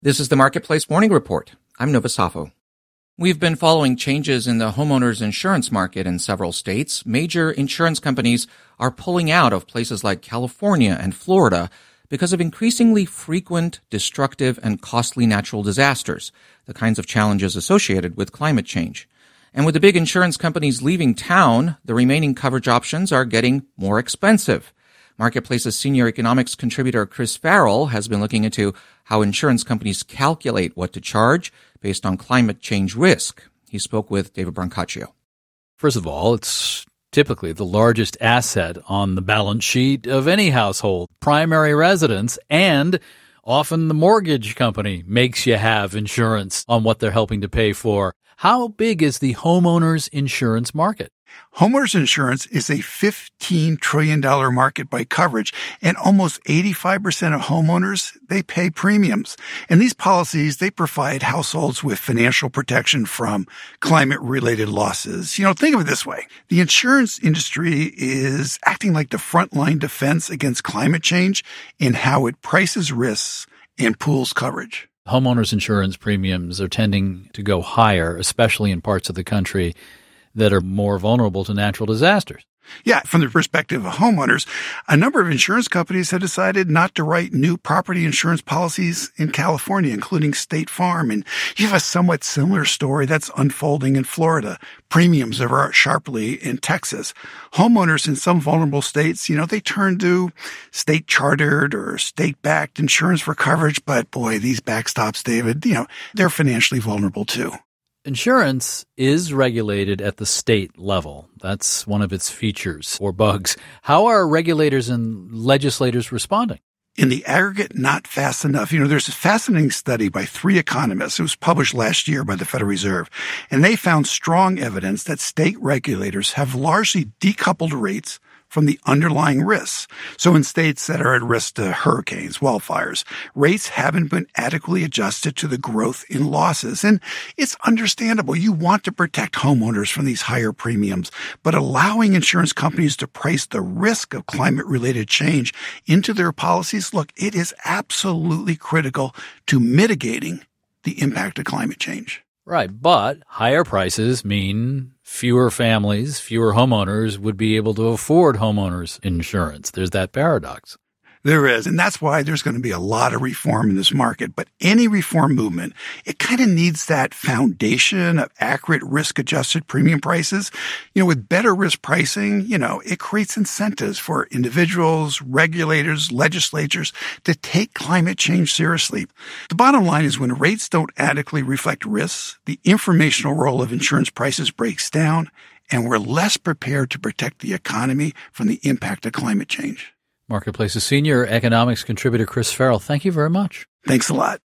This is the Marketplace Morning Report. I'm Nova Safo. We've been following changes in the homeowners insurance market in several states. Major insurance companies are pulling out of places like California and Florida because of increasingly frequent, destructive, and costly natural disasters, the kinds of challenges associated with climate change. And with the big insurance companies leaving town, the remaining coverage options are getting more expensive. Marketplace's senior economics contributor Chris Farrell has been looking into how insurance companies calculate what to charge based on climate change risk. He spoke with David Brancaccio. First of all, it's typically the largest asset on the balance sheet of any household, primary residence, and often the mortgage company makes you have insurance on what they're helping to pay for. How big is the homeowners insurance market? Homeowners insurance is a $15 trillion market by coverage, and almost 85% of homeowners, they pay premiums. And these policies, they provide households with financial protection from climate-related losses. Think of it this way. The insurance industry is acting like the frontline defense against climate change in how it prices risks and pools coverage. Homeowners insurance premiums are tending to go higher, especially in parts of the country that are more vulnerable to natural disasters. Yeah, from the perspective of homeowners, a number of insurance companies have decided not to write new property insurance policies in California, including State Farm. And you have a somewhat similar story that's unfolding in Florida. Premiums are sharply in Texas. Homeowners in some vulnerable states, they turn to state-chartered or state-backed insurance for coverage. But boy, these backstops, David, they're financially vulnerable too. Insurance is regulated at the state level. That's one of its features or bugs. How are regulators and legislators responding? In the aggregate, not fast enough. There's a fascinating study by 3 economists. It was published last year by the Federal Reserve, and they found strong evidence that state regulators have largely decoupled rates from the underlying risks. So in states that are at risk to hurricanes, wildfires, rates haven't been adequately adjusted to the growth in losses. And it's understandable. You want to protect homeowners from these higher premiums, but allowing insurance companies to price the risk of climate-related change into their policies, look, it is absolutely critical to mitigating the impact of climate change. Right, but higher prices mean fewer families, fewer homeowners would be able to afford homeowners insurance. There's that paradox. There is, and that's why there's going to be a lot of reform in this market. But any reform movement, it kind of needs that foundation of accurate risk-adjusted premium prices. With better risk pricing, it creates incentives for individuals, regulators, legislatures to take climate change seriously. The bottom line is when rates don't adequately reflect risks, the informational role of insurance prices breaks down, and we're less prepared to protect the economy from the impact of climate change. Marketplace's senior economics contributor Chris Farrell, thank you very much. Thanks a lot.